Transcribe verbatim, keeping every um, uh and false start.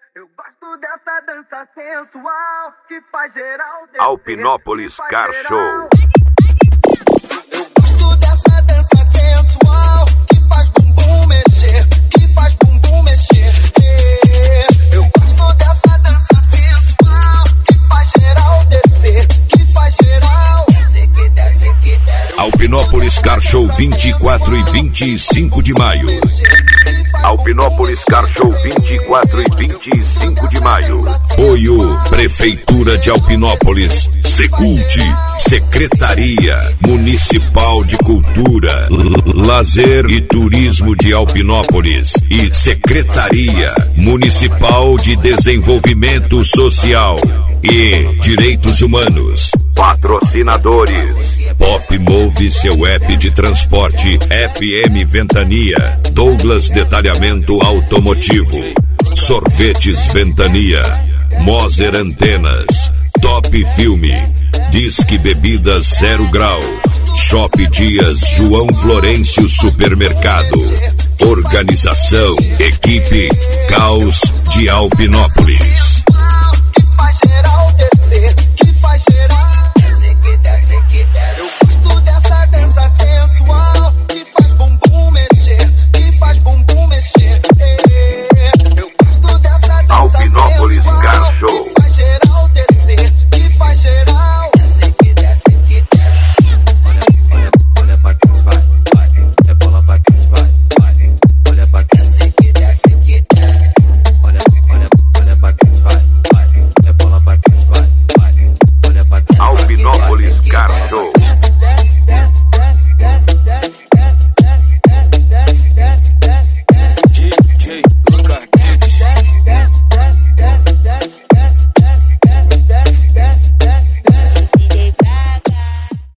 Eu gosto dessa dança sensual que faz geral descer. Alpinópolis Car Show. Eu gosto dessa dança sensual que faz bumbum mexer, que faz bumbum mexer. Eu gosto dessa dança sensual que faz geral descer, que faz geral descer, que desce, que desce. Alpinópolis Car Show vinte e quatro e vinte e cinco de maio. Alpinópolis Car Show vinte e quatro e vinte e cinco de maio. Apoio Prefeitura de Alpinópolis, Secult, Secretaria Municipal de Cultura, Lazer e Turismo de Alpinópolis e Secretaria Municipal de Desenvolvimento Social e Direitos Humanos. Patrocinadores: Pop Move, seu app de transporte, F M Ventania, Douglas Detalhamento Automotivo, Sorvetes Ventania, Moser Antenas, Top Filme, Disque Bebidas Zero Grau, Shop Dias João Florencio Supermercado. Organização, equipe Caos de Alpinópolis.